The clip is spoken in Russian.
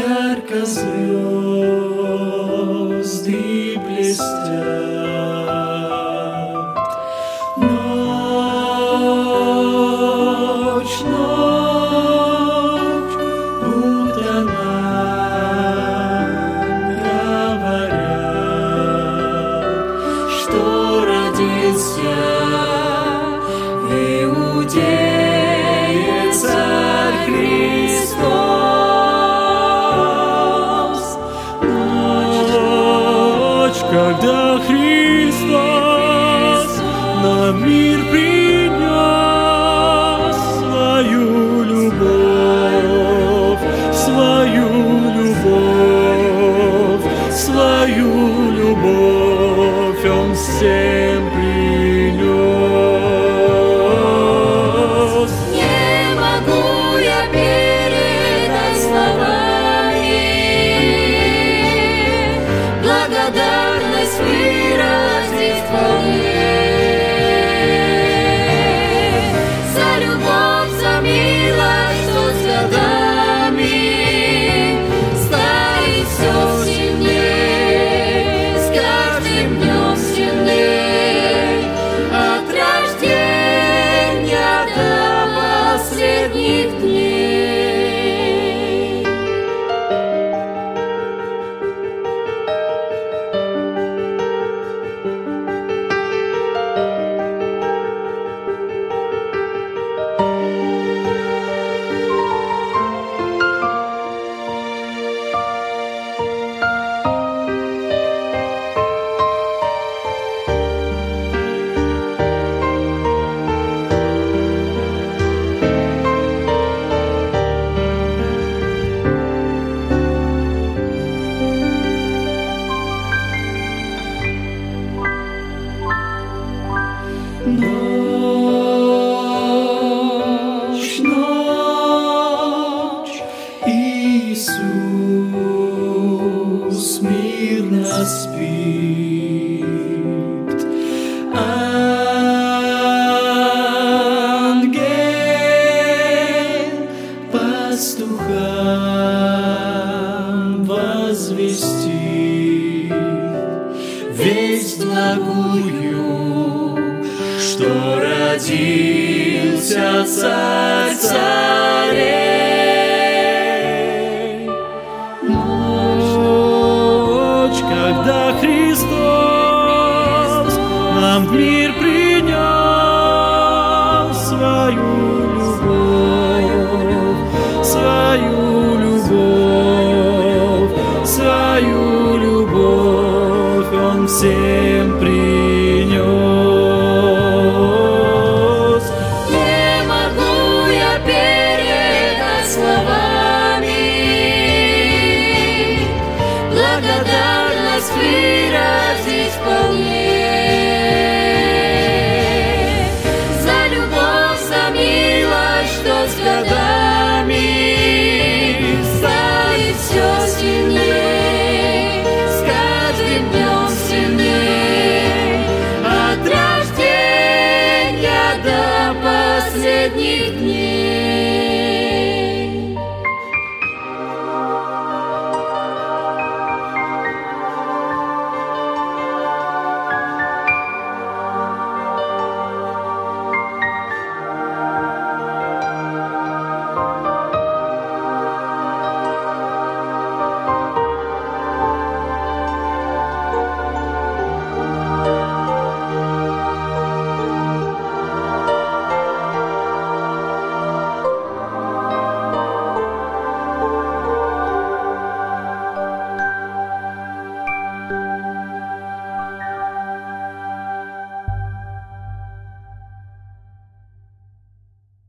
ярко звезды блестят. Ночь, ночь, будто нам говорят, что родился в Иудее Царь Христос. Ночь, когда Христос на мир принес свою любовь, свою любовь, свою любовь Он всем принес. Не могу я передать словами благодарность выразить хвалы за любовь, за милость, что с годами стоит все сильнее, с каждым днем сильнее, от рождения до последних дней. Ночь, ночь, Иисус мирно спит. Ангел пастухам возвестит весть благую, что родился Царь царей. Ночь, когда Христос нам в мир принес свою любовь, свою любовь, свою любовь Он всем принес. Не могу я передать словами благодарность выразить хвалы